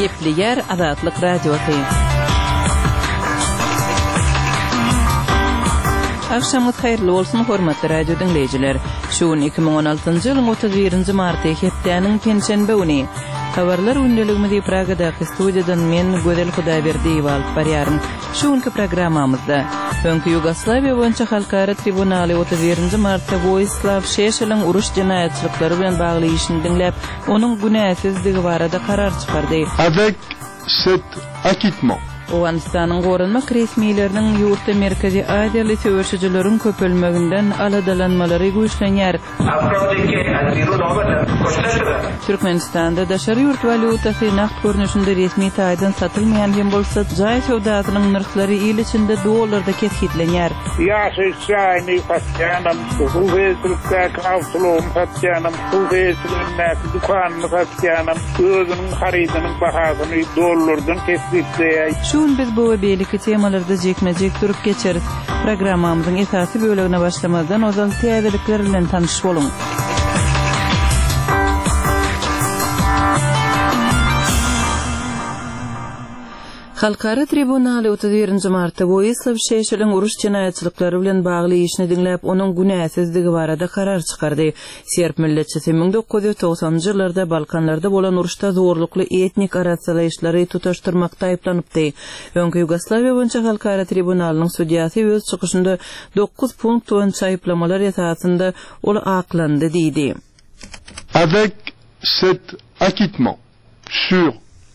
Gepli yer Azatlyk radiosu. Akşamınız hayırlı olsun hormatly radio dinleyijiler. Şuun 2016-njy ýylyň 31-nji marty hepdeniň penşenbe güni. Habarlar ünlüligimizi Pragadaky studiýadan men Gödel Hudaýberdiýew alyp barýarym. Şuňky programmamyzda öňkü Ýugoslawiýa boýunça halkara tribunaly 31-nji martda Vojislav Šešelň uruş jinaýatçylyklary bilen bagly işini dinläp, onuň günäsizligi barada karar çykardy. Avec cet acquittement, Owganistanyň gorunmak resmiýetleriniň ýurtda Merkezi Aziýaly söwüşçüleriň köpelmeginden aladalanmalary güýçlenýär. Türkmenistanda daşary ýurt valutasy naqd görnüşinde resmi taýdan satylmaýan hem bolsa jaý sowdasynyň narhlary ýyl içinde dollarda keskitlenýär. Ýaşaýany satýanam, suweslikka kawsulum satýanam, suweslikne dukanyny satýanam, özüniň haridynyň bahasyny dollardan keskitleýär. Şun biz bu we beýleki temalarda jekmejek durup geçeriz. Programmamyzyň esasy bölegine başlamazdan ozal täzelikler bilen tanyş boluň. Halkara tribunaly 31-nji martda Vojislav Šešelň uruş jinaýatçylyklary bilen bagly işini dinläp, onuň günäsizligi barada karar çykardy. Serb milletçisi 1990-njy ýyllarda Balkanlarda bolan uruşda zorlukly etnik araçsalaşlary tutaşdyrmakda aýplanypdy. Öňkü Ýugoslawiýa boýunça halkara tribunalynyň sudiýasy öz çykyşynda 9 punkt boýunça aýplamalar ýasasynda ol aklandy diýdi. Avec cet acquittement sur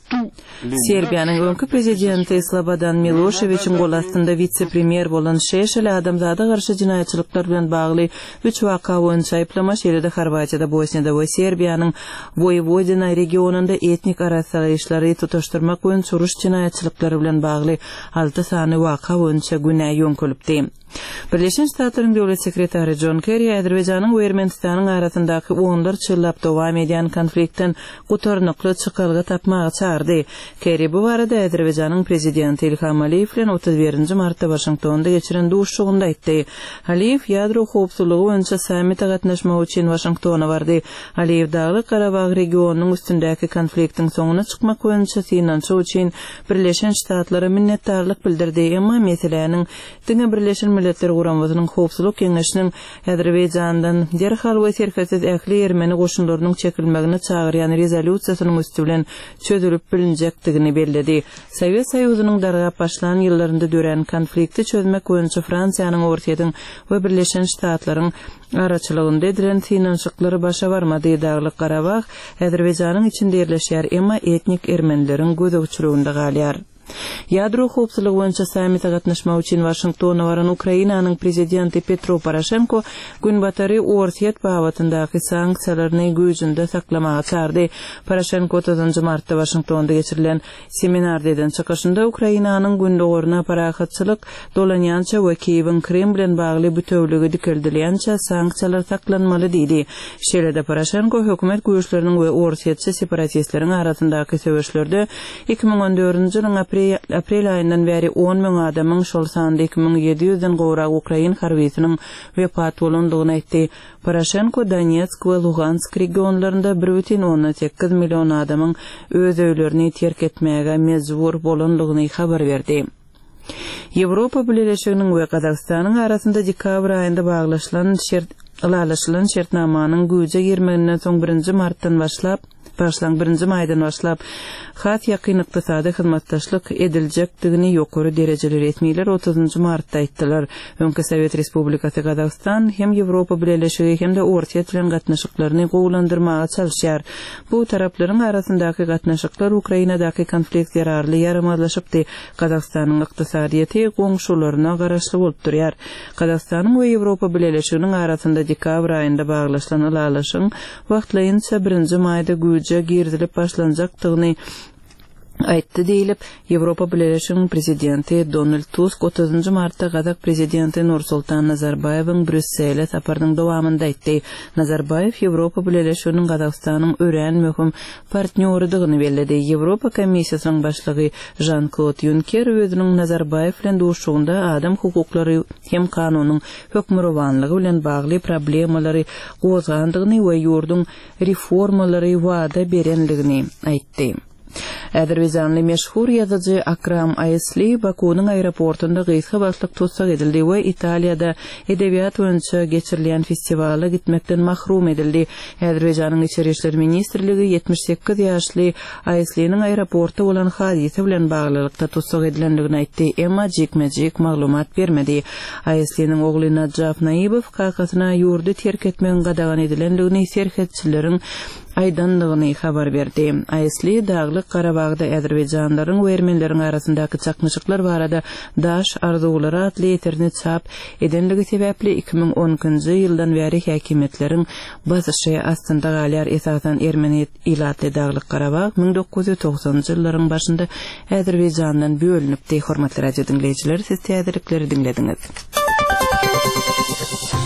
Serbiýanyň öňkü prezidenti Slobodan Miloševićiň gol astynda vitse-premier bolan Šešel adamzada garşy jinaýatçylyklar bilen bagly 3 waka boýunça aýplama şeýlede Horwatiýada, Bosniýada we Serbiýanyň Vojvodina regionunda etnik araçsalaşlary tutaşdyrmak boýunça uruş jinaýatçylyklary bilen bagly 6 sany waka boýunça günä ýönkülipdi. Birleşen Ştatlaryň döwlet sekretary John Kerry Azerbaýjanyň we Ermenistanyň arasyndaky 10 ýyllap dowam edýän konfliktden gutarnykly çykalga tapmagy çağırdy. Kerry bu barada Azerbaýjanyň prezidenti Ilham Aliýew bilen 31-nji martda Washingtonda geçiren duşugynda aýtdy. Aliýew ýadro howpsuzlygy boýunça sammitde gatnaşmak üçin Washingtona bardy. Aliýew Dagly Karabag regionunyň üstündäki konfliktiň soňuna çykmak boýunça synançy üçin Birleşen Ştatlara minnetdarlyk bildirdi. Emma meseleniň diňe Birleşen Milletler Gurammasynyň howpsuzlyk keňeşiniň Azerbaýjandan derhal we serketsiz ähli Ermeni goşunlarynyň çekilmegine çagyrýan rezolýusiýasynyň üstü bilen çözülüp bilinjekdigini bellädi. Sowet Soýuzynyň dargap başlanan ýyllarynda dören konflikti çözmek boýunça Fransiýanyň Ortaýadyň we Birleşen Ştatlaryň araçylygynda edilen synançyklary başa barmady. Dagly Karabag Azerbaýjanyň içinde ýerleşýär, emma etnik ermenileriň gözegçiliginde galýar. Ýadro howpsuzlygy boýunça sammitde gatnaşmak üçin Washingtona baran Ukrainanyň prezidenti Petro Poroshenko günbatary Ortaýat babatyndaky sanksiýalaryny güýjünde saklamagy çağırdy. Poroshenko 30-njy martda Washingtonda geçirilen seminarda eden çykyşynda Ukrainanyň gündogoruna parahatçylyk dolanýança we Kiýewiň Krem bilen bagly bütewligi dikildirilýänçä sanksiýalar saklanmaly diýdi. Şeýlede Poroshenko hökümet güýçleriniň we Ortaýatçy separatistleriň arasyndaky söwüşlerde 2014-nji ýylyň aprel aýyndan beri 10.000 adamyň şol sanda 2700-den gowrak Ukrain harbiýetiniň wepat bolandygyny aýtdy. Poroshenko Donetsk we Lugansk regionlarynda 1,8 million adamyň öz öýlerini terk etmäge mejbur bolandygyny habar berdi. Ýewropa Birleşiginiň we Kazakstanyň arasynda dekabr aýynda baglaşylan şertnamanyň güýje girmeginden soň 1-nji martdan başlap 1-nji maýdan başlap hat ýakyn ykdysady hyzmatdaşlyk ediljekdigini ýokary derejeli resmiýetler 30-njy martda aýtdylar. Öňkü Sowet Respublikasy Kazakstan hem Ýewropa Birleşigi hem de Ortaýat bilen gatnaşyklaryny gowlandyrmaga çalyşýar. Bu taraplaryň arasyndaky gatnaşyklar Ukrainadaky konflikt yararly ýaramazlaşypdy. Kazakstanyň ykdysadyety goňşularyna garaşly bolup durýar. Kazakstanyň we Ýewropa Birleşiginiň arasynda dekabr aýynda baglaşylan alalaşyň wagtlaýynça 1-nji maýda güýje girdilip başlanjakdygyny aýtdy diýilip, Ýewropa Birleşiginiň prezidenti Donald Tusk 30-njy martda Kazak prezidenti Nursultan Nazarbayewiň Brüssele saparynyň dowamynda aýtdy. Nazarbayew Ýewropa Birleşiginiň Kazakstanyň ören möhüm partnýorydygyny belledi. Ýewropa Komissiýasynyň başlygy Jean-Claude Juncker özüniň Nazarbayew bilen duşugynda adam hukuklary hem kanunyň hökmürowanlygy bilen bagly problemalary gozgandygyny we ýurdun reformalary wada berenligini aýtdy. Azerbaycanly meşhur yazıcı Akram Aysli Baku'nun aeroportunda gysga başlyk tutsak edildi we Italiýada edebiyat boýunça geçirilen festivala gitmekden mahrum edildi. Azerbaycanyň Içeri işler ministrligi 78 ýaşly Aysliň aeroportda bolan hadise bilen baglylykda tutsak edilendigini aýtdy, emma jekmejek maglumat bermedi. Aysliň ogly Najaf Naýybow kakasyna ýurdu terk etmegen gadagan edilendigini serhetçileriň aýdandygyny habar berdi. Aysli daglyk Karabagda Azerbaycanlaryň we ermenleriň arasyndaky çakmyşyklar barada daş arzulary atly eterni çap edenligi sebäpli 2010-njy ýyldan bäri häkimetleriň basyşy astynda galar esasan ermeniyet ilatly daglyk Karabag 1990-njy ýyllaryň başynda Azerbayjandan bölünipdi. Hormatly radio dinleýijiler, siz täzelikleri dinlediňiz.